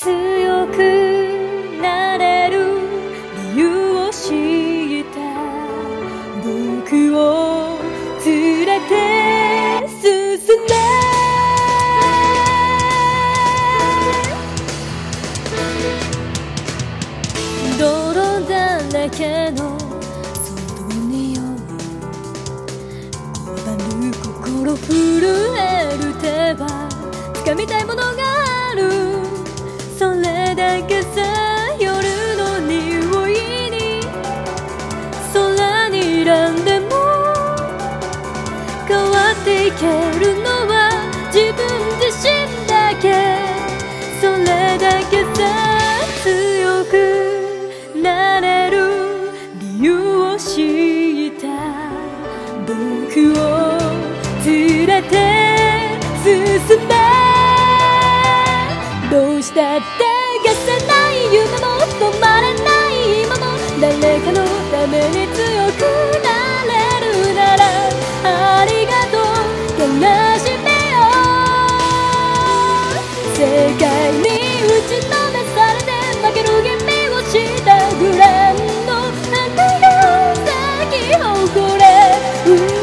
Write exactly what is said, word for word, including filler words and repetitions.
強くなれる理由を知った僕を連れて進め泥だらけの外によ拒む心震える手は掴みたいものがあるそれだけさ夜の匂いに空に選んでも変わっていけるのは自分自身だけそれだけさ強くなれる理由を知った僕を連れて進めどうしたって消せない夢も止まれない今も誰かのために強くなれるならありがとう悲しみよ世界に打ちのめされて負ける君をしたグランド花が咲き誇れ